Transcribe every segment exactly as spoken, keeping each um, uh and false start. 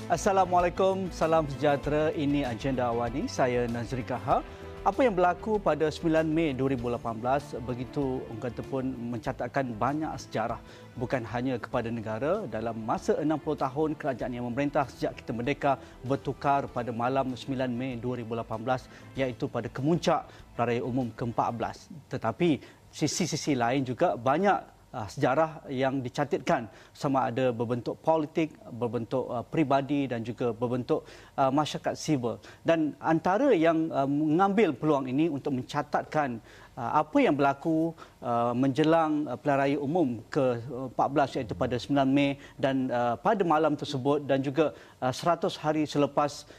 Assalamualaikum, salam sejahtera. Ini Agenda Awani. Saya Nazri Kahar. Apa yang berlaku pada sembilan Mei dua ribu lapan belas begitu orang kata pun mencatatkan banyak sejarah bukan hanya kepada negara dalam masa enam puluh tahun kerajaan yang memerintah sejak kita merdeka bertukar pada malam sembilan Mei dua ribu lapan belas iaitu pada kemuncak Pelaraya Umum ke empat belas. Tetapi sisi-sisi lain juga banyak Uh, sejarah yang dicatatkan sama ada berbentuk politik, berbentuk uh, peribadi dan juga berbentuk uh, masyarakat sivil. Dan antara yang uh, mengambil peluang ini untuk mencatatkan uh, apa yang berlaku uh, menjelang uh, Pelaraya Umum ke empat belas iaitu pada sembilan Mei dan uh, pada malam tersebut dan juga uh, seratus hari selepas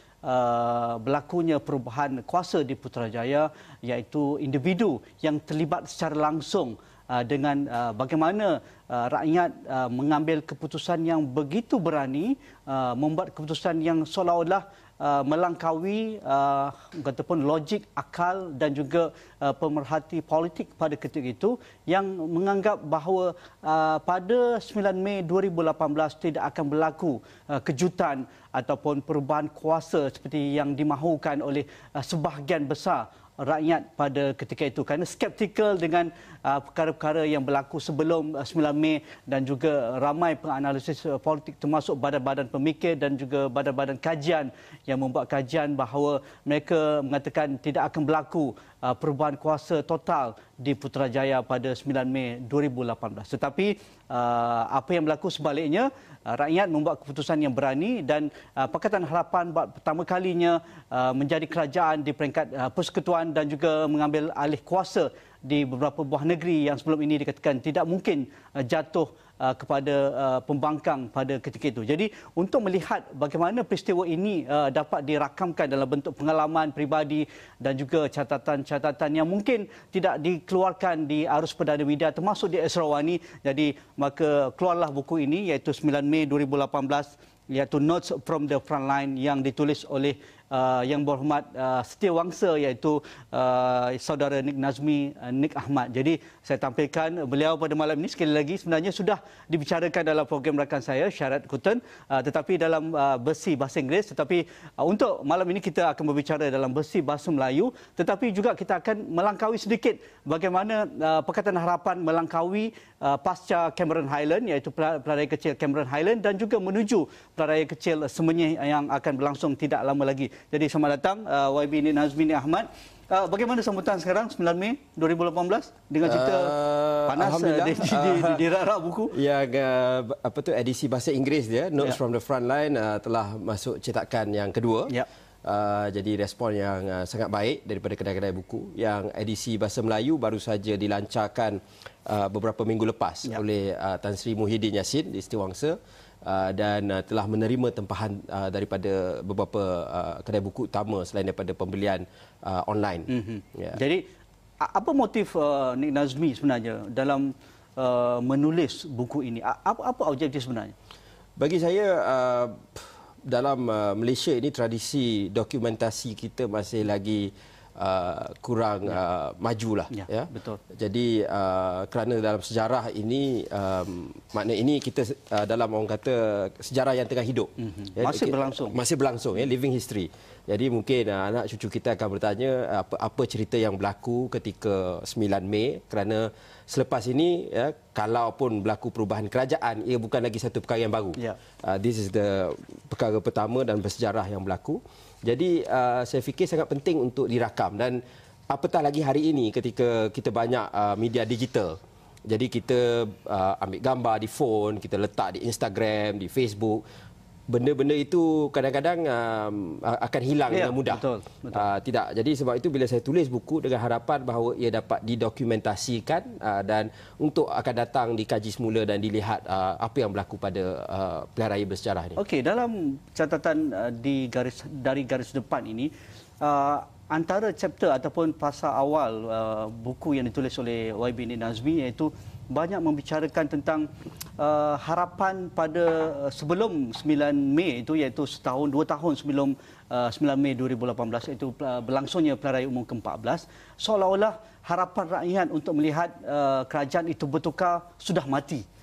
Uh, berlakunya perubahan kuasa di Putrajaya iaitu individu yang terlibat secara langsung uh, dengan uh, bagaimana uh, rakyat uh, mengambil keputusan yang begitu berani, uh, membuat keputusan yang seolah-olah uh, melangkaui uh, ataupun logik, akal dan juga uh, pemerhati politik pada ketika itu yang menganggap bahawa uh, pada sembilan Mei dua ribu lapan belas tidak akan berlaku uh, kejutan ataupun perubahan kuasa seperti yang dimahukan oleh uh, sebahagian besar rakyat pada ketika itu kerana skeptikal dengan uh, perkara-perkara yang berlaku sebelum uh, sembilan Mei dan juga ramai penganalisis uh, politik termasuk badan-badan pemikir dan juga badan-badan kajian yang membuat kajian bahawa mereka mengatakan tidak akan berlaku uh, perubahan kuasa total di Putrajaya pada sembilan Mei dua ribu lapan belas. Tetapi uh, apa yang berlaku sebaliknya, uh, rakyat membuat keputusan yang berani dan uh, Pakatan Harapan buat pertama kalinya uh, menjadi kerajaan di peringkat uh, persekutuan dan juga mengambil alih kuasa di beberapa buah negeri yang sebelum ini dikatakan tidak mungkin uh, jatuh uh, kepada uh, pembangkang pada ketika itu. Jadi untuk melihat bagaimana peristiwa ini uh, dapat dirakamkan dalam bentuk pengalaman peribadi dan juga catatan-catatan yang mungkin tidak dikeluarkan di arus perdana media termasuk di Esrawani. Jadi maka keluarlah buku ini iaitu sembilan Mei dua ribu lapan belas iaitu Notes from the Frontline yang ditulis oleh Uh, yang berhormat uh, setiawangsa iaitu uh, saudara Nik Nazmi, uh, Nik Ahmad. Jadi saya tampilkan beliau pada malam ini sekali lagi sebenarnya sudah dibicarakan dalam program rakan saya Syarat Kutan uh, tetapi dalam uh, versi bahasa Inggeris, tetapi uh, untuk malam ini kita akan berbicara dalam versi bahasa Melayu, tetapi juga kita akan melangkaui sedikit bagaimana uh, Pakatan Harapan melangkaui uh, pasca Cameron Highland iaitu Pelaraya Kecil Cameron Highland dan juga menuju Pelaraya Kecil Semenyih yang akan berlangsung tidak lama lagi. Jadi selamat datang uh, Y B Nik Nazmi, Nik Ahmad. Uh, bagaimana sambutan sekarang sembilan Mei dua ribu lapan belas dengan cerita uh, panas uh, di, di, di, di, di rak-rak buku? Ya, uh, apa tu edisi bahasa Inggeris dia, Notes yeah. from the Frontline uh, telah masuk cetakan yang kedua. Yeah. Uh, jadi respon yang uh, sangat baik daripada kedai-kedai buku. Yang edisi bahasa Melayu baru saja dilancarkan uh, beberapa minggu lepas yeah. oleh uh, Tan Sri Muhyiddin Yassin di Setiawangsa. Uh, dan uh, telah menerima tempahan uh, daripada beberapa uh, kedai buku utama selain daripada pembelian uh, online. Mm-hmm. Yeah. Jadi apa motif uh, Nik Nazmi sebenarnya dalam uh, menulis buku ini? Apa, apa objektif sebenarnya? Bagi saya uh, dalam uh, Malaysia ini tradisi dokumentasi kita masih lagi Uh, kurang ya. uh, majulah ya, ya betul. Jadi uh, kerana dalam sejarah ini um, makna ini kita uh, dalam orang kata sejarah yang tengah hidup mm-hmm. ya, masih berlangsung masih berlangsung ya, living history. Jadi mungkin uh, anak cucu kita akan bertanya apa apa cerita yang berlaku ketika sembilan Mei kerana selepas ini ya, kalaupun berlaku perubahan kerajaan ia bukan lagi satu perkara yang baru. Ya. Uh, this is the perkara pertama dan bersejarah yang berlaku. Jadi uh, saya fikir sangat penting untuk dirakam dan apatah lagi hari ini ketika kita banyak uh, media digital. Jadi kita uh, ambil gambar di phone, kita letak di Instagram, di Facebook. Benda-benda itu kadang-kadang um, akan hilang ya, dengan mudah. Betul, betul. Uh, tidak. Jadi sebab itu bila saya tulis buku dengan harapan bahawa ia dapat didokumentasikan uh, dan untuk akan datang dikaji semula dan dilihat uh, apa yang berlaku pada uh, Pelaraya bersejarah ini. Okey, dalam catatan uh, di garis dari garis depan ini uh, antara chapter ataupun pasal awal uh, buku yang ditulis oleh Y B Nik Nazmi iaitu banyak membicarakan tentang uh, harapan pada uh, sebelum sembilan Mei itu iaitu setahun dua tahun sebelum uh, sembilan Mei dua ribu lapan belas itu uh, berlangsungnya Pelaraya Umum ke empat belas, seolah-olah harapan rakyat untuk melihat uh, kerajaan itu bertukar sudah mati.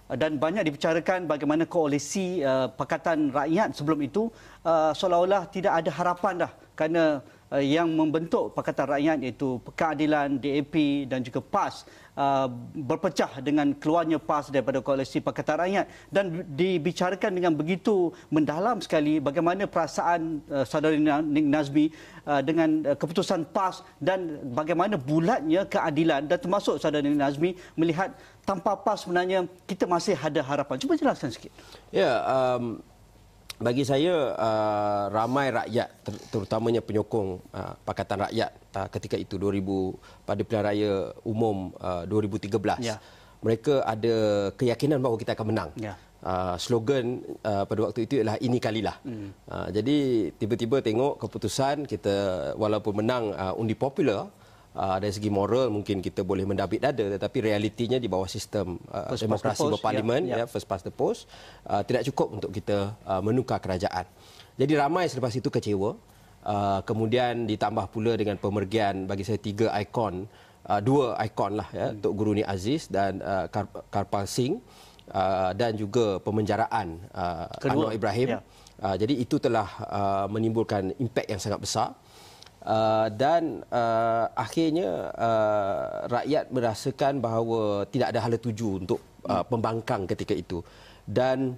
dan banyak dibicarakan bagaimana koalisi uh, Pakatan Rakyat sebelum itu uh, seolah-olah tidak ada harapan dah kerana uh, yang membentuk Pakatan Rakyat iaitu Keadilan, D A P dan juga PAS uh, berpecah dengan keluarnya PAS daripada koalisi Pakatan Rakyat, dan dibicarakan dengan begitu mendalam sekali bagaimana perasaan uh, saudara Nik Nazmi uh, dengan uh, keputusan PAS dan bagaimana bulatnya keadilan, dan termasuk saudara Nik Nazmi melihat tanpa PAS sebenarnya kita masih ada harapan. Cuba jelaskan sikit. Ya, um, bagi saya uh, ramai rakyat ter terutamanya penyokong uh, Pakatan Rakyat uh, ketika itu dua ribu pada pilihan raya umum uh, dua ribu tiga belas. Ya. Mereka ada keyakinan bahawa kita akan menang. Ya. Uh, slogan uh, pada waktu itu ialah ini kalilah. Hmm. Uh, jadi tiba-tiba tengok keputusan kita walaupun menang uh, undi popular, Uh, dari segi moral mungkin kita boleh mendabit dada, tetapi realitinya di bawah sistem uh, demokrasi berparlimen, ya, ya. Ya, first past the post, uh, tidak cukup untuk kita uh, menukar kerajaan. Jadi ramai selepas itu kecewa. Uh, kemudian ditambah pula dengan pemergian bagi saya tiga ikon, uh, dua ikon lah ya, hmm. Tok Guru Nik Aziz dan uh, Kar Karpal Singh, uh, dan juga pemenjaraan uh, Anwar Ibrahim. Ya. Uh, jadi itu telah uh, menimbulkan impak yang sangat besar. Uh, dan uh, akhirnya uh, rakyat merasakan bahawa tidak ada hala tuju untuk uh, pembangkang ketika itu. Dan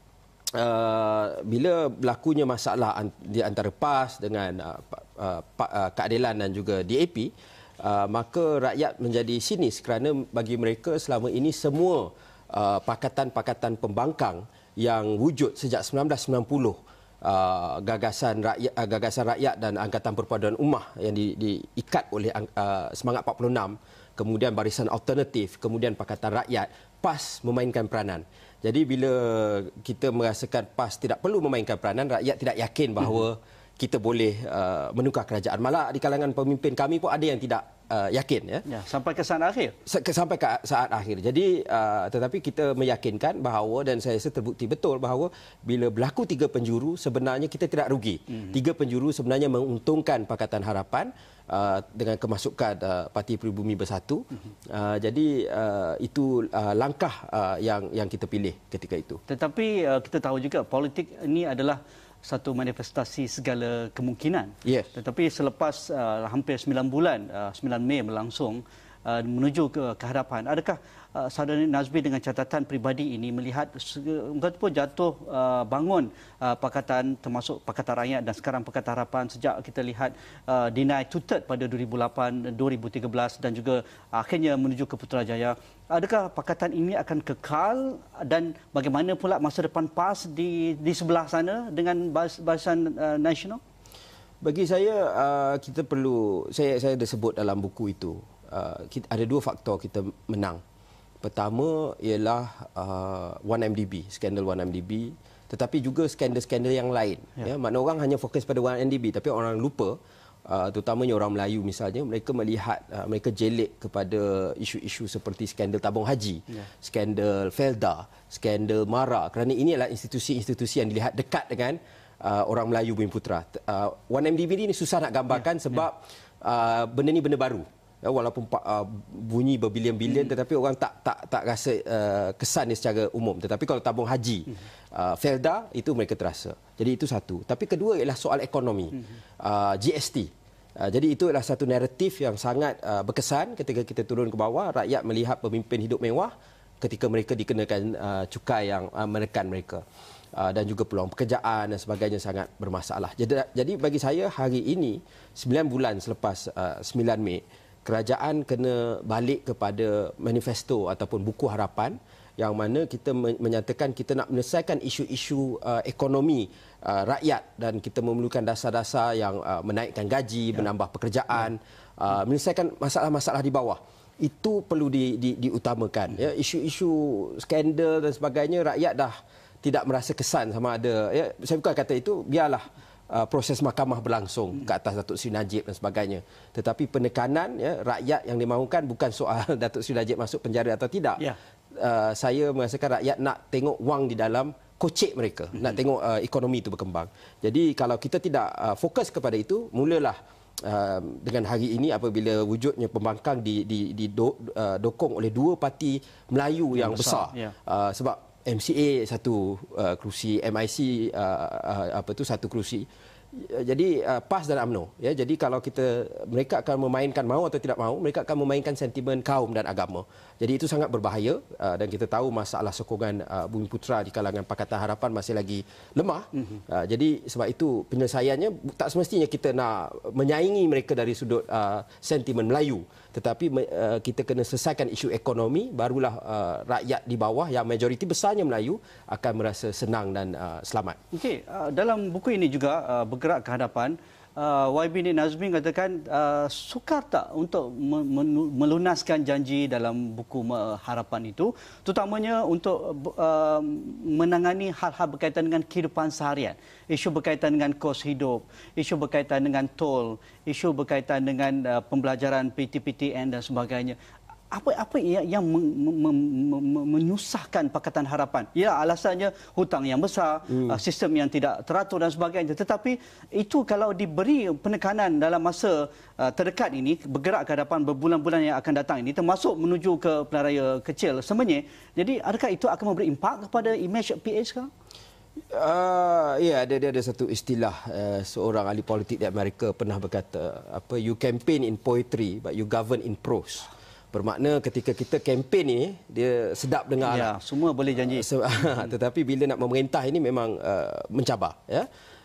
uh, bila berlakunya masalah di antara PAS dengan uh, uh, uh, Keadilan dan juga D A P, uh, maka rakyat menjadi sinis kerana bagi mereka selama ini semua uh, pakatan-pakatan pembangkang yang wujud sejak seribu sembilan ratus sembilan puluh, Uh, gagasan rakyat, uh, gagasan rakyat dan Angkatan Perpaduan Ummah yang di, diikat oleh uh, Semangat empat puluh enam, kemudian Barisan Alternatif, kemudian Pakatan Rakyat, PAS memainkan peranan. Jadi bila kita merasakan PAS tidak perlu memainkan peranan, rakyat tidak yakin bahawa kita boleh uh, menukar kerajaan. Malah di kalangan pemimpin kami pun ada yang tidak uh, yakin, ya. Ya, sampai ke saat akhir. Sampai ke saat akhir. Jadi uh, tetapi kita meyakinkan bahawa, dan saya rasa terbukti betul bahawa bila berlaku tiga penjuru sebenarnya kita tidak rugi. Mm-hmm. Tiga penjuru sebenarnya menguntungkan Pakatan Harapan uh, dengan kemasukan uh, Parti Pribumi Bersatu. Mm-hmm. Uh, jadi uh, itu uh, langkah uh, yang yang kita pilih ketika itu. Tetapi uh, kita tahu juga politik ini adalah satu manifestasi segala kemungkinan. Yes. Tetapi selepas uh, hampir sembilan bulan, uh, sembilan Mei berlangsung, uh, menuju ke kehadapan, adakah uh, saudara Nazmi dengan catatan peribadi ini melihat enggak pun jatuh uh, bangun uh, Pakatan, termasuk Pakatan Rakyat dan sekarang Pakatan Harapan, sejak kita lihat uh, deny two-third pada dua ribu lapan, dua ribu tiga belas dan juga akhirnya menuju ke Putrajaya. Adakah pakatan ini akan kekal, dan bagaimana pula masa depan PAS di di sebelah sana dengan Barisan uh, Nasional? Bagi saya uh, kita perlu, saya saya ada sebut dalam buku itu, uh, kita, ada dua faktor kita menang. Pertama ialah uh, one M D B, skandal one M D B, tetapi juga skandal-skandal yang lain. Ya. Ya, makna orang hanya fokus pada one M D B, tapi orang lupa, Uh, terutamanya orang Melayu misalnya, mereka melihat, uh, mereka jelik kepada isu-isu seperti skandal tabung haji, yeah. skandal Felda, skandal Mara, kerana ini adalah institusi-institusi yang dilihat dekat dengan uh, orang Melayu Bumiputera. Uh, one M D B ini susah nak gambarkan yeah. sebab yeah. Uh, benda ni benda baru. Ya, walaupun uh, bunyi berbilion-bilion, hmm. tetapi orang tak tak tak rasa uh, kesan dia secara umum. Tetapi kalau tabung haji, hmm. uh, Felda, itu mereka terasa. Jadi itu satu. Tapi kedua ialah soal ekonomi, hmm. uh, G S T. Uh, jadi itu adalah satu naratif yang sangat uh, berkesan ketika kita turun ke bawah. Rakyat melihat pemimpin hidup mewah ketika mereka dikenakan uh, cukai yang uh, menekan mereka. Uh, dan juga peluang pekerjaan dan sebagainya sangat bermasalah. Jadi, jadi bagi saya hari ini, sembilan bulan selepas uh, sembilan Mei, kerajaan kena balik kepada manifesto ataupun buku harapan yang mana kita menyatakan kita nak menyelesaikan isu-isu uh, ekonomi uh, rakyat, dan kita memerlukan dasar-dasar yang uh, menaikkan gaji, ya. menambah pekerjaan, ya. uh, menyelesaikan masalah-masalah di bawah. Itu perlu di, di, diutamakan. Ya. Isu-isu skandal dan sebagainya, rakyat dah tidak merasa kesan sama ada. Ya. Saya bukan kata itu, biarlah Uh, proses mahkamah berlangsung ke atas Datuk Seri Najib dan sebagainya. Tetapi penekanan, ya, rakyat yang dimahukan bukan soal Datuk Seri Najib masuk penjara atau tidak. Ya. Uh, saya merasakan rakyat nak tengok wang di dalam kocek mereka, mm-hmm. nak tengok uh, ekonomi itu berkembang. Jadi kalau kita tidak uh, fokus kepada itu, mulalah uh, dengan hari ini apabila wujudnya pembangkang di di didokong oleh dua parti Melayu yang, yang besar, besar. Ya. Uh, sebab M C A satu uh, kerusi, M I C uh, uh, apa tu satu kerusi. Jadi uh, PAS dan UMNO, ya. Jadi kalau kita mereka akan memainkan mahu atau tidak mahu, mereka akan memainkan sentimen kaum dan agama. Jadi itu sangat berbahaya uh, dan kita tahu masalah sokongan uh, Bumiputera di kalangan Pakatan Harapan masih lagi lemah. Mm-hmm. Uh, jadi sebab itu penyelesaiannya tak semestinya kita nak menyaingi mereka dari sudut uh, sentimen Melayu, tetapi uh, kita kena selesaikan isu ekonomi, barulah uh, rakyat di bawah yang majoriti besarnya Melayu akan merasa senang dan uh, selamat. Okey, uh, dalam buku ini juga uh, bergerak ke hadapan, uh, Y B Nik Nazmi katakan uh, sukar tak untuk melunaskan janji dalam buku harapan itu, terutamanya untuk uh, menangani hal-hal berkaitan dengan kehidupan seharian, isu berkaitan dengan kos hidup, isu berkaitan dengan tol, isu berkaitan dengan uh, pembelajaran P T P T N dan sebagainya. Apa apa yang menyusahkan Pakatan Harapan? Ya, alasannya hutang yang besar, hmm. sistem yang tidak teratur dan sebagainya. Tetapi itu kalau diberi penekanan dalam masa terdekat ini, bergerak ke hadapan berbulan-bulan yang akan datang ini, termasuk menuju ke pilihan raya kecil sebenarnya. Jadi adakah itu akan memberi impak kepada imej P A sekarang? Uh, ya, ada ada satu istilah uh, seorang ahli politik di Amerika pernah berkata, apa, you campaign in poetry but you govern in prose. Bermakna ketika kita kempen ini, dia sedap dengar. Ya, semua boleh janji. Tetapi bila nak memerintah ini memang uh, mencabar. Ya?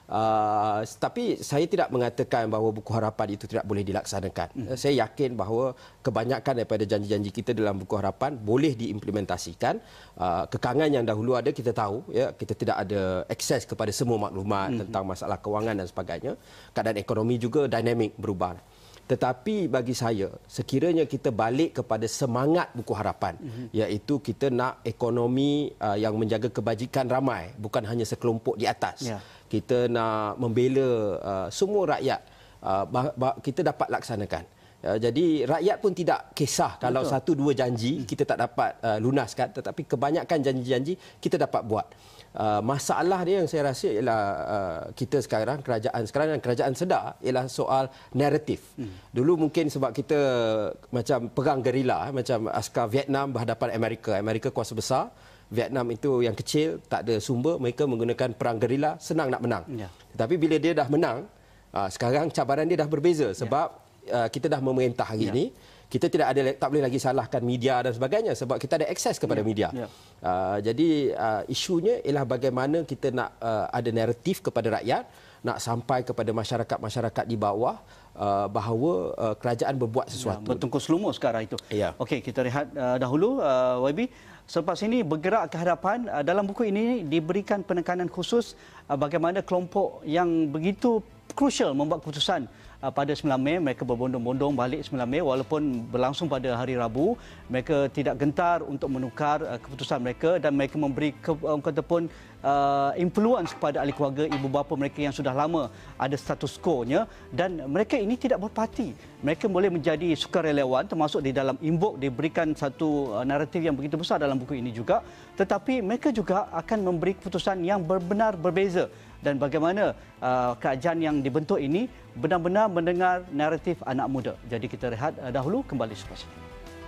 Uh, tapi saya tidak mengatakan bahawa buku harapan itu tidak boleh dilaksanakan. Hmm. Saya yakin bahawa kebanyakan daripada janji-janji kita dalam buku harapan boleh diimplementasikan. Uh, kekangan yang dahulu ada, kita tahu. Ya, kita tidak ada akses kepada semua maklumat hmm. tentang masalah kewangan dan sebagainya. Keadaan ekonomi juga dinamik berubah. Tetapi bagi saya, sekiranya kita balik kepada semangat buku harapan, mm-hmm. iaitu kita nak ekonomi uh, yang menjaga kebajikan ramai, bukan hanya sekelompok di atas. Yeah. Kita nak membela uh, semua rakyat, uh, bah- bah- kita dapat laksanakan. Uh, jadi rakyat pun tidak kisah kalau Betul. satu dua janji kita tak dapat uh, lunaskan, tetapi kebanyakan janji-janji kita dapat buat. Uh, masalah dia yang saya rasa ialah uh, kita sekarang, kerajaan sekarang dan kerajaan sedar ialah soal naratif. Hmm. Dulu mungkin sebab kita macam perang gerila, macam askar Vietnam berhadapan Amerika. Amerika kuasa besar, Vietnam itu yang kecil, tak ada sumber, mereka menggunakan perang gerila, senang nak menang. Ya. Tetapi bila dia dah menang, uh, sekarang cabaran dia dah berbeza sebab ya. uh, kita dah memerintah hari ya. ini. Kita tidak ada, tak boleh lagi salahkan media dan sebagainya sebab kita ada akses kepada ya, media. Ya. Uh, jadi uh, isunya ialah bagaimana kita nak uh, ada naratif kepada rakyat, nak sampai kepada masyarakat-masyarakat di bawah uh, bahawa uh, kerajaan berbuat sesuatu. Ya, bertungkus lumus sekarang itu. Ya. Okey, kita lihat uh, dahulu uh, Y B. Selepas ini bergerak ke hadapan, uh, dalam buku ini diberikan penekanan khusus uh, bagaimana kelompok yang begitu krusial membuat keputusan pada sembilan Mei. Mereka berbondong-bondong balik sembilan Mei walaupun berlangsung pada hari Rabu. Mereka tidak gentar untuk menukar keputusan mereka dan mereka memberi ke, kata pun uh, influence kepada ahli keluarga, ibu bapa mereka yang sudah lama ada status quo-nya, dan mereka ini tidak berparti. Mereka boleh menjadi sukarelawan, termasuk di dalam Imbok diberikan satu uh, naratif yang begitu besar dalam buku ini juga, tetapi mereka juga akan memberi keputusan yang benar-benar berbeza. Dan bagaimana uh, kerajaan yang dibentuk ini benar-benar mendengar naratif anak muda. Jadi kita rehat uh, dahulu, kembali selepas ini.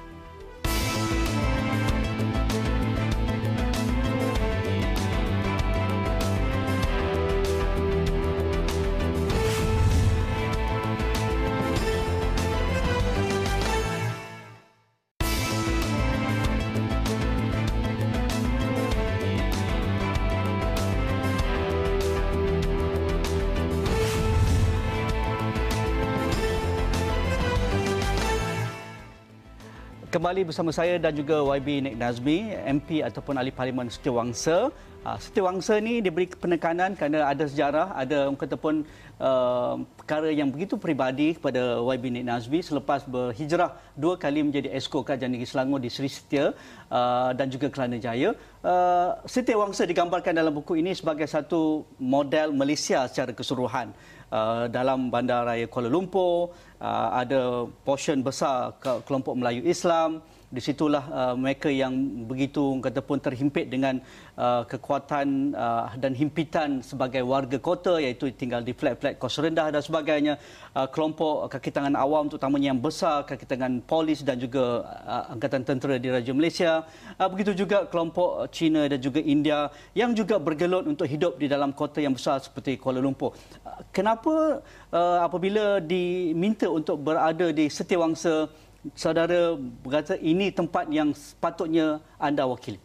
Kembali bersama saya dan juga Y B Nik Nazmi, M P ataupun ahli parlimen Setiawangsa. Setiawangsa ni diberi penekanan kerana ada sejarah, ada orang kata pun uh, perkara yang begitu peribadi kepada Y B Nik Nazmi selepas berhijrah dua kali menjadi Esko Kerajaan Negeri Selangor di Seri Setia uh, dan juga Kelana Jaya. Uh, Setiawangsa digambarkan dalam buku ini sebagai satu model Malaysia secara keseluruhan. Uh, dalam Bandaraya Kuala Lumpur, uh, ada portion besar ke kelompok Melayu Islam, Di situlah uh, mereka yang begitu kata pun terhimpit dengan uh, kekuatan uh, dan himpitan sebagai warga kota, iaitu tinggal di flat-flat kos rendah dan sebagainya. Uh, kelompok kaki tangan awam terutamanya yang besar, kaki tangan polis dan juga uh, angkatan tentera di Raja Malaysia. Uh, begitu juga kelompok Cina dan juga India yang juga bergelut untuk hidup di dalam kota yang besar seperti Kuala Lumpur. Uh, kenapa uh, apabila diminta untuk berada di Setiawangsa, saudara berkata ini tempat yang sepatutnya anda wakili?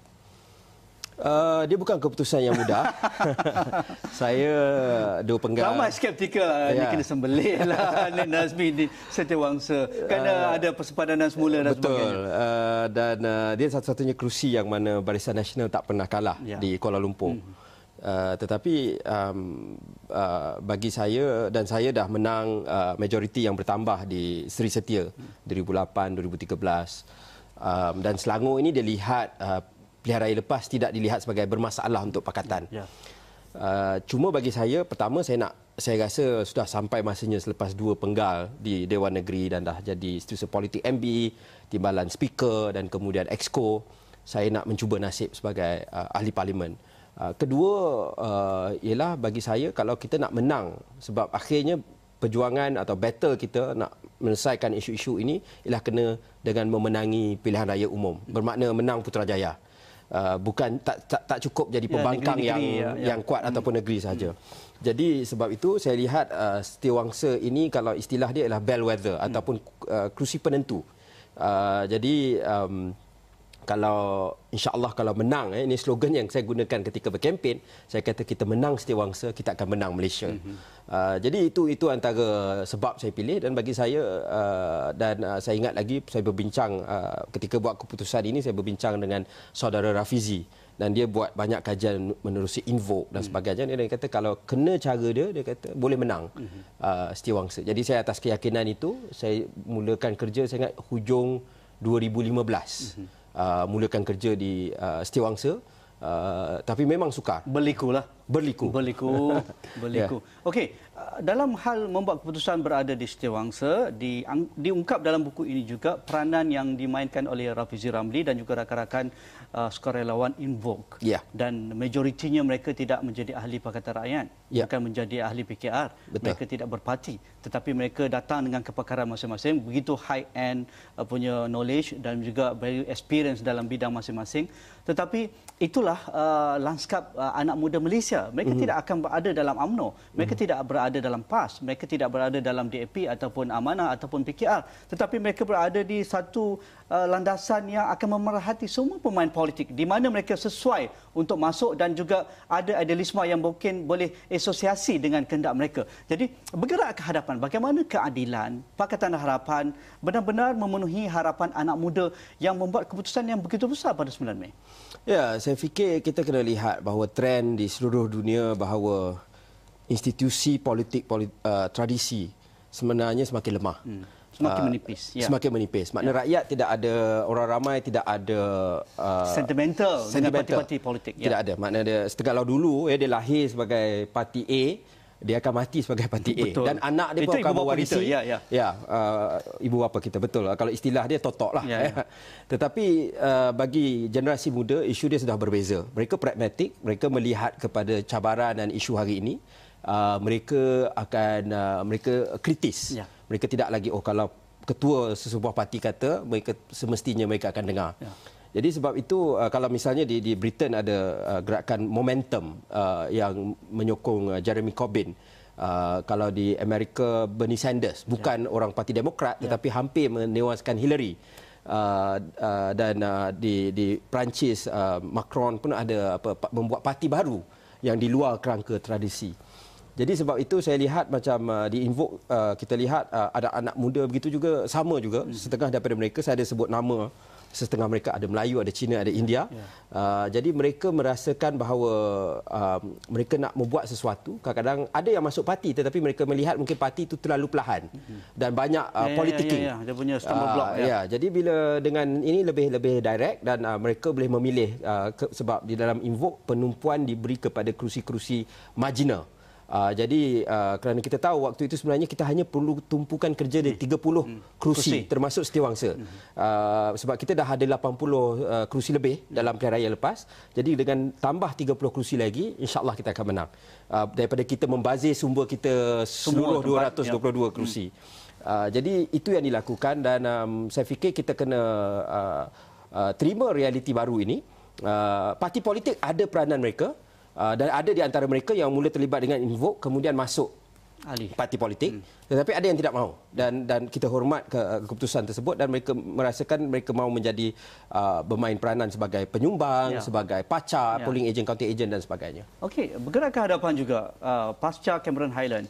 Uh, dia bukan keputusan yang mudah. Saya dua penggal. Ramai skeptikal ya. Ini kena sembelih lah Nik Nazmi di Setiawangsa. Kerana uh, ada persepadanan semula dan betul. sebagainya. Uh, dan uh, dia satu-satunya kerusi yang mana Barisan Nasional tak pernah kalah ya. di Kuala Lumpur. Hmm. Uh, tetapi um, uh, bagi saya, dan saya dah menang uh, majoriti yang bertambah di Seri Setia dua ribu lapan dua ribu tiga belas, um, dan Selangor ini dia lihat uh, pilihan raya lepas tidak dilihat sebagai bermasalah untuk pakatan. Ya. Uh, cuma bagi saya, pertama saya nak saya rasa sudah sampai masanya selepas dua penggal di Dewan Negeri dan dah jadi Setiausaha Politik M B, timbalan speaker dan kemudian exco, saya nak mencuba nasib sebagai uh, ahli parlimen. Uh, kedua uh, ialah bagi saya kalau kita nak menang, sebab akhirnya perjuangan atau battle kita nak menyelesaikan isu-isu ini ialah kena dengan memenangi pilihan raya umum, bermakna menang Putrajaya. Uh, bukan tak, tak tak cukup jadi pembangkang ya, negeri, yang ya, yang kuat ya. ataupun negeri sahaja. Hmm. Jadi sebab itu saya lihat uh, Setiawangsa ini kalau istilah dia ialah bellwether hmm. ataupun uh, kerusi penentu. Uh, jadi um, kalau insya-Allah kalau menang, eh, ini slogan yang saya gunakan ketika berkempen, saya kata kita menang Setiawangsa, kita akan menang Malaysia. Mm-hmm. Uh, jadi itu itu antara sebab saya pilih, dan bagi saya uh, dan uh, saya ingat lagi saya berbincang uh, ketika buat keputusan ini, saya berbincang dengan saudara Rafizi dan dia buat banyak kajian menerusi Invoke dan sebagainya. Dia kata kalau kena cara dia, dia kata boleh menang mm-hmm. uh, Setiawangsa. Jadi saya atas keyakinan itu saya mulakan kerja, saya ingat hujung dua ribu lima belas. Mm-hmm. Uh, mulakan kerja di uh, Setiawangsa, uh, tapi memang sukar. Berliku lah. Berliku. Berliku. Berliku. Yeah. Okey, uh, dalam hal membuat keputusan berada di Setiawangsa, di, diungkap dalam buku ini juga peranan yang dimainkan oleh Rafizi Ramli dan juga rakan-rakan uh, sukarelawan Invoke. Yeah. Dan majoritinya mereka tidak menjadi ahli Pakatan Rakyat, yeah. bukan menjadi ahli P K R. Betul. Mereka tidak berparti, tetapi mereka datang dengan kepakaran masing-masing, begitu high-end uh, punya knowledge dan juga value experience dalam bidang masing-masing. Tetapi itulah uh, lanskap uh, anak muda Malaysia. Mereka mm-hmm. tidak akan berada dalam U M N O. Mereka mm-hmm. tidak berada dalam P A S. Mereka tidak berada dalam D A P ataupun Amanah ataupun P K R. Tetapi mereka berada di satu uh, landasan yang akan memerhati semua pemain politik, di mana mereka sesuai untuk masuk dan juga ada idealisme yang mungkin boleh asosiasi dengan kehendak mereka. Jadi bergerak ke hadapan. Bagaimana keadilan, Pakatan Harapan benar-benar memenuhi harapan anak muda yang membuat keputusan yang begitu besar pada sembilan Mei? Ya, saya fikir kita kena lihat bahawa trend di seluruh dunia bahawa institusi politik polit, uh, tradisi sebenarnya semakin lemah. Hmm. Semakin uh, menipis. Ya. Semakin menipis. Makna ya. rakyat tidak ada, orang ramai tidak ada uh, sentimental dengan parti-parti politik. Tidak ya. ada. Makna dia setengah dulu ya, dia lahir sebagai parti A, dia akan mati sebagai parti A. Betul. Dan anak dia pun akan mewarisi. Ya, ya. ya uh, ibu bapa kita, betul. Kalau istilah dia totok lah. Ya, ya. Tetapi uh, bagi generasi muda, isu dia sudah berbeza. Mereka pragmatik, mereka melihat kepada cabaran dan isu hari ini. Uh, mereka akan uh, mereka kritis. Ya. Mereka tidak lagi oh kalau ketua sesebuah parti kata, mereka semestinya mereka akan dengar. Ya. Jadi sebab itu uh, kalau misalnya di di Britain ada uh, gerakan momentum uh, yang menyokong uh, Jeremy Corbyn. Uh, kalau di Amerika Bernie Sanders, bukan ya. orang Parti Demokrat ya. tetapi hampir menewaskan Hillary. Uh, uh, dan uh, di di Perancis uh, Macron pun ada apa membuat parti baru yang di luar kerangka tradisi. Jadi sebab itu saya lihat macam uh, di Invoke uh, kita lihat uh, ada anak muda begitu juga, sama juga hmm. setengah daripada mereka saya ada sebut nama, setengah mereka ada Melayu, ada Cina, ada India. Yeah. Uh, jadi mereka merasakan bahawa uh, mereka nak membuat sesuatu. Kadang-kadang ada yang masuk parti tetapi mereka melihat mungkin parti itu terlalu perlahan hmm. dan banyak uh, yeah, politicking. Yeah, yeah, yeah. Dia punya stumble block. Uh, ya. Yeah. Jadi bila dengan ini lebih lebih direct dan uh, mereka boleh memilih uh, ke, sebab di dalam Invoke penumpuan diberi kepada kerusi-kerusi marginal. Uh, jadi uh, kerana kita tahu waktu itu sebenarnya kita hanya perlu tumpukan kerja di tiga puluh hmm. kerusi, kerusi termasuk setiawangsa. Hmm. Uh, sebab kita dah ada lapan puluh uh, kerusi lebih dalam pilihan raya lepas. Jadi dengan tambah tiga puluh kerusi lagi, insya-Allah kita akan menang. Uh, daripada kita membazir sumber kita seluruh dua ratus dua puluh dua ya. kerusi. Hmm. Uh, jadi itu yang dilakukan dan um, saya fikir kita kena uh, uh, terima realiti baru ini. Uh, parti politik ada peranan mereka. Uh, dan ada di antara mereka yang mula terlibat dengan Invoke kemudian masuk ahli parti politik, hmm. tetapi ada yang tidak mahu dan dan kita hormat ke, keputusan tersebut dan mereka merasakan mereka mahu menjadi uh, bermain peranan sebagai penyumbang, ya. sebagai pacar, ya. polling agent, counting agent dan sebagainya. Okey, bergerak ke hadapan juga uh, pasca Cameron Highland.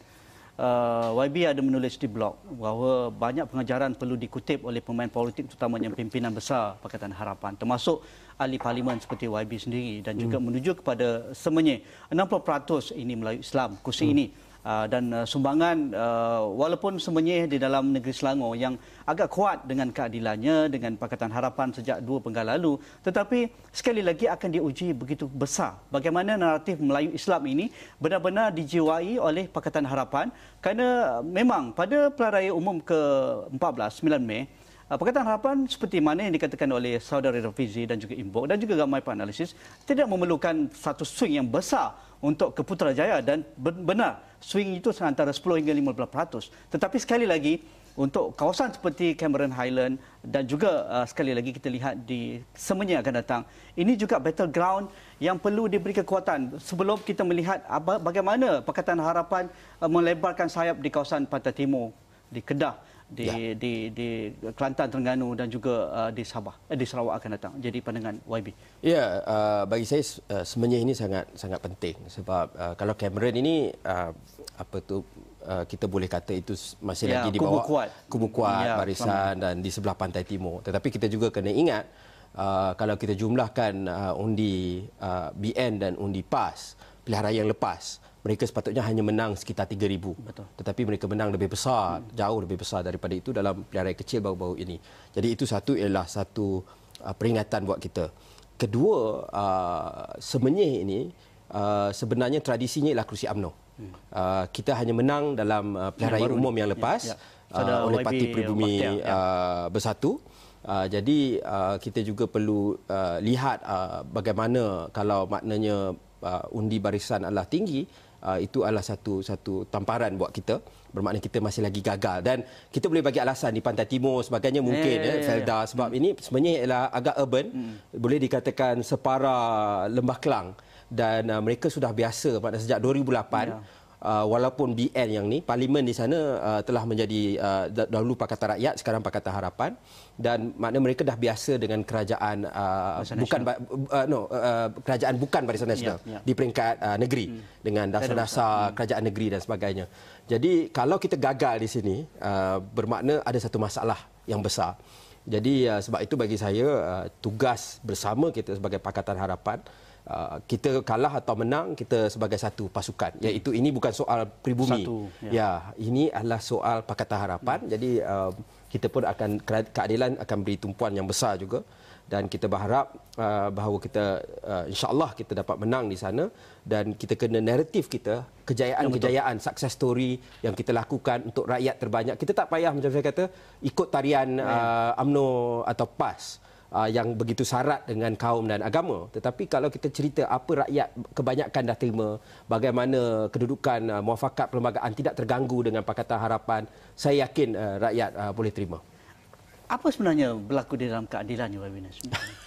Uh, Y B ada menulis di blog bahawa banyak pengajaran perlu dikutip oleh pemain politik terutamanya pimpinan besar Pakatan Harapan termasuk ahli parlimen seperti Y B sendiri dan juga hmm. menuju kepada semenye enam puluh peratus ini Melayu Islam kursi hmm. ini uh, dan uh, sumbangan uh, walaupun semenye di dalam negeri Selangor yang agak kuat dengan keadilannya dengan Pakatan Harapan sejak dua penggal lalu, tetapi sekali lagi akan diuji begitu besar bagaimana naratif Melayu Islam ini benar-benar dijiwai oleh Pakatan Harapan kerana memang pada pilihan raya umum ke empat belas sembilan Mei Pakatan Harapan seperti mana yang dikatakan oleh saudara Rafizi dan juga Invoke dan juga ramai penganalisis tidak memerlukan satu swing yang besar untuk ke Putrajaya dan benar swing itu antara sepuluh hingga lima belas peratus. Tetapi sekali lagi untuk kawasan seperti Cameron Highland dan juga uh, sekali lagi kita lihat di semenye akan datang, ini juga battleground yang perlu diberi kekuatan sebelum kita melihat bagaimana Pakatan Harapan uh, melebarkan sayap di kawasan Pantai Timur, di Kedah, di ya. di di Kelantan, Terengganu dan juga uh, di Sabah, eh, di Sarawak akan datang. Jadi pandangan Y B. Ya, uh, bagi saya uh, semenye ini sangat sangat penting sebab uh, kalau Cameron ini uh, apa tu uh, kita boleh kata itu masih ya, lagi di bawah kubu kuat, kubu kuat ya, barisan sama. dan di sebelah Pantai Timur. Tetapi kita juga kena ingat uh, kalau kita jumlahkan uh, undi uh, B N dan undi P A S pilihan raya yang lepas, mereka sepatutnya hanya menang sekitar tiga ribu. Betul. Tetapi mereka menang lebih besar, hmm. jauh lebih besar daripada itu dalam pilihan raya kecil baru-baru ini. Jadi itu satu ialah satu uh, peringatan buat kita. Kedua, uh, semenye ini uh, sebenarnya tradisinya ialah kerusi U M N O. Hmm. Uh, kita hanya menang dalam uh, pilihan raya umum yang lepas ya, ya. Uh, oleh Parti Pribumi ya. uh, Bersatu. Uh, jadi uh, kita juga perlu uh, lihat uh, bagaimana kalau maknanya uh, undi barisan adalah tinggi, uh, itu adalah satu satu tamparan buat kita, bermakna kita masih lagi gagal dan kita boleh bagi alasan di Pantai Timur sebagainya mungkin eh, eh, Felda sebab hmm. ini sebenarnya ialah agak urban, hmm. boleh dikatakan separa Lembah Kelang. Dan uh, mereka sudah biasa pada sejak dua ribu lapan ya. uh, walaupun B N yang ni parlimen di sana uh, telah menjadi uh, dahulu Pakatan Rakyat sekarang Pakatan Harapan dan makna mereka dah biasa dengan kerajaan uh, bukan uh, no uh, kerajaan bukan Barisan Nasional ya, ya. di peringkat uh, negeri hmm. dengan dasar-dasar hmm. kerajaan negeri dan sebagainya. Jadi kalau kita gagal di sini uh, bermakna ada satu masalah yang besar. Jadi uh, sebab itu bagi saya uh, tugas bersama kita sebagai Pakatan Harapan, Uh, kita kalah atau menang kita sebagai satu pasukan, iaitu ini bukan soal pribumi satu, ya. ya ini adalah soal Pakatan Harapan. hmm. Jadi uh, kita pun akan keadilan akan beri tumpuan yang besar juga dan kita berharap uh, bahawa kita uh, insya-Allah kita dapat menang di sana dan kita kena naratif kita kejayaan-kejayaan success story yang kita lakukan untuk rakyat terbanyak. Kita tak payah macam saya kata ikut tarian uh, U M N O atau P A S Uh, yang begitu syarat dengan kaum dan agama. Tetapi kalau kita cerita apa rakyat kebanyakan dah terima, bagaimana kedudukan uh, muafakat perlembagaan tidak terganggu dengan Pakatan Harapan, saya yakin uh, rakyat uh, boleh terima. Apa sebenarnya berlaku di dalam keadilan Y B Nas?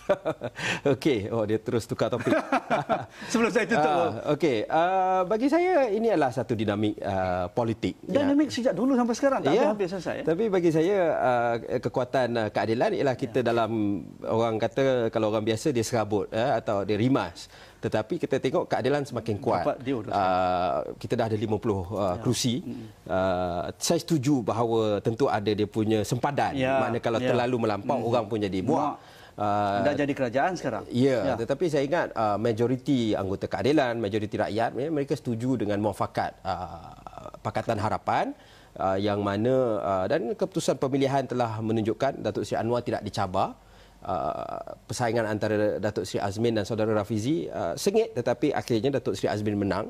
Okey, oh dia terus tukar topik. Sebelum saya tutup. Uh, Okey, uh, bagi saya ini adalah satu dinamik uh, politik. Dinamik ya. Sejak dulu sampai sekarang tak ya, habis selesai. Ya? Tapi bagi saya uh, kekuatan uh, keadilan ialah kita ya. dalam orang kata kalau orang biasa dia serabut uh, atau dia rimas. Tetapi kita tengok keadilan semakin kuat. Uh, kita dah ada lima puluh uh, ya. kerusi. Uh, saya setuju bahawa tentu ada dia punya sempadan. Ya. Maknanya kalau ya. terlalu melampau hmm. orang pun jadi muak. Uh, dah jadi kerajaan sekarang. Ya, ya. Tetapi saya ingat uh, majoriti anggota keadilan, majoriti rakyat mereka setuju dengan muafakat uh, Pakatan Harapan uh, yang mana uh, dan keputusan pemilihan telah menunjukkan Datuk Seri Anwar tidak dicabar. Uh, persaingan antara Datuk Seri Azmin dan saudara Rafizi uh, sengit tetapi akhirnya Datuk Seri Azmin menang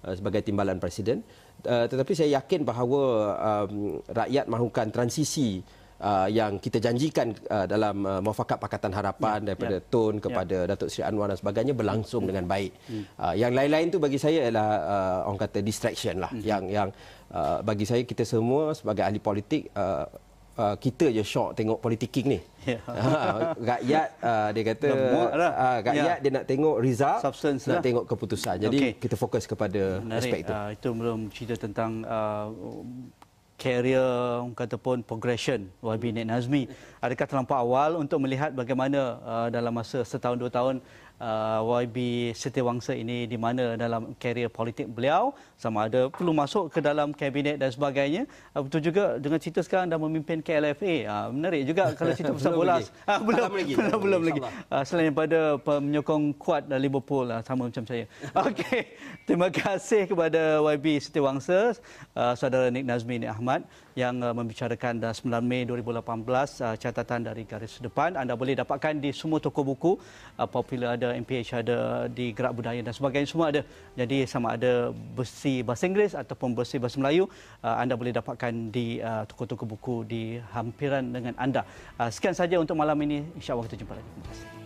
uh, sebagai timbalan Presiden. Uh, tetapi saya yakin bahawa um, rakyat mahukan transisi Uh, yang kita janjikan uh, dalam uh, Muafakat Pakatan Harapan ya, daripada ya. Tun kepada ya. Datuk Seri Anwar dan sebagainya berlangsung hmm. dengan baik. Hmm. Uh, yang lain-lain tu bagi saya adalah uh, orang kata distraction lah. Hmm. Yang yang uh, bagi saya kita semua sebagai ahli politik uh, uh, kita je syok tengok politiking ni. Ya. Uh, rakyat uh, dia kata uh, rakyat ya. dia nak tengok result, Substance nak lah. tengok keputusan. Jadi okay. kita fokus kepada Menarik. aspek itu. Uh, itu belum cerita tentang uh, career ataupun progression Y B Nik Nazmi. Adakah terlampau awal untuk melihat bagaimana uh, dalam masa setahun dua tahun uh, Y B Setiawangsa ini di mana dalam career politik beliau, sama ada perlu masuk ke dalam kabinet dan sebagainya. Uh, betul juga dengan cerita sekarang dah memimpin K L F A. Uh, menarik juga kalau cerita pasal bola. Ah, belum lagi. Belum, belum lagi. Uh, selain daripada penyokong kuat Liverpool uh, sama macam saya. Okey. Terima kasih kepada Y B Setiawangsa, uh, saudara Nik Nazmi Nik Ahmad yang uh, membicarakan dah sembilan Mei dua ribu lapan belas uh, catatan dari garis depan. Anda boleh dapatkan di semua toko buku, uh, Popular ada, M P H ada, di Gerak Budaya dan sebagainya semua ada. Jadi sama ada versi bahasa Inggeris ataupun versi bahasa Melayu, uh, anda boleh dapatkan di uh, toko-toko buku di hampiran dengan anda. Uh, sekian saja untuk malam ini. InsyaAllah kita jumpa lagi. Terima kasih.